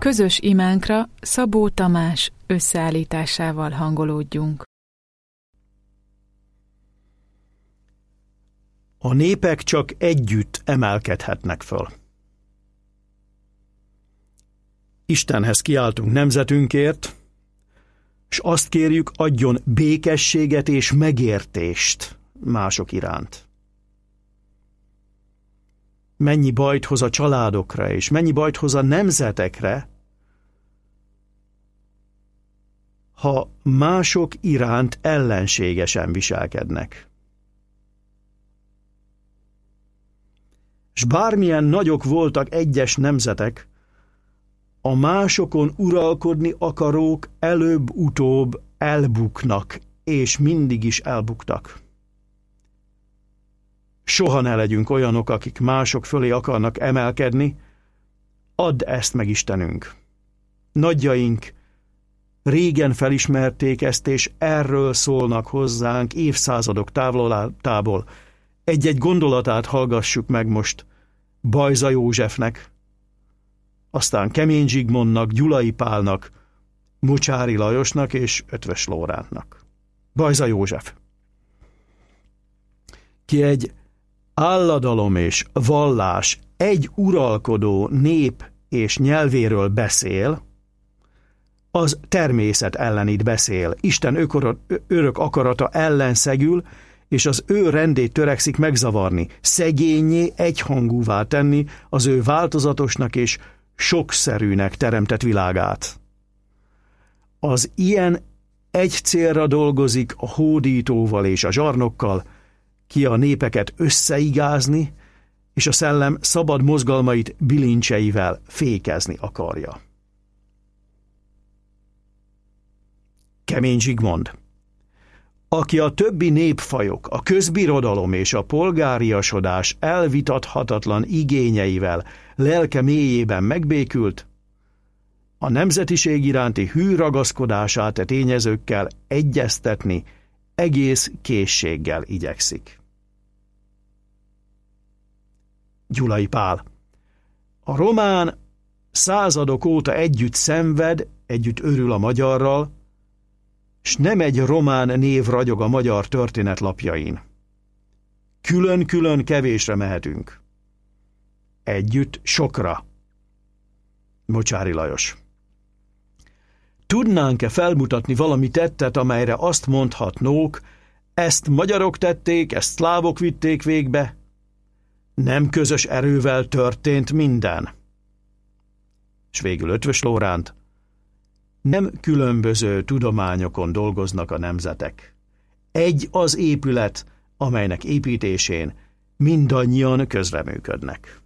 közös imánkra Szabó Tamás összeállításával hangolódjunk. A népek csak együtt emelkedhetnek föl. Istenhez kiáltunk nemzetünkért, és azt kérjük, adjon békességet és megértést mások iránt. Mennyi bajt hoz a családokra, és mennyi bajt hoz a nemzetekre, ha mások iránt ellenségesen viselkednek. S bármilyen nagyok voltak egyes nemzetek, a másokon uralkodni akarók előbb-utóbb elbuknak, és mindig is elbuktak. Soha ne legyünk olyanok, akik mások fölé akarnak emelkedni, add ezt meg Istenünk. Nagyjaink régen felismerték ezt, és erről szólnak hozzánk évszázadok távolatából. Egy-egy gondolatát hallgassuk meg most Bajza Józsefnek, aztán Kemény Zsigmondnak, Gyulai Pálnak, Mocsáry Lajosnak és Eötvös Lórántnak. Bajza József. Ki egy álladalom és vallás egy uralkodó nép és nyelvéről beszél, az természet ellenít beszél, Isten örök akarata ellen szegül, és az ő rendét törekszik megzavarni, szegénnyé egyhangúvá tenni az ő változatosnak és sokszerűnek teremtett világát. Az ilyen egy célra dolgozik a hódítóval és a zsarnokkal, ki a népeket összeigázni, és a szellem szabad mozgalmait bilincseivel fékezni akarja. Kemény Zsigmond. Aki a többi népfajok, a közbirodalom és a polgáriasodás elvitathatatlan igényeivel lelke mélyében megbékült, a nemzetiség iránti hű ragaszkodását a tényezőkkel egyeztetni egész készséggel igyekszik. Gyulai Pál. A román századok óta együtt szenved, együtt örül a magyarral, s nem egy román név ragyog a magyar történet lapjain. Külön-külön kevésre mehetünk. Együtt sokra. Mocsáry Lajos. Tudnánk-e felmutatni valami tettet, amelyre azt mondhatnók, ezt magyarok tették, ezt szlávok vitték végbe? Nem közös erővel történt minden. S végül Eötvös Lóránt. Nem különböző tudományokon dolgoznak a nemzetek. Egy az épület, amelynek építésén mindannyian közreműködnek.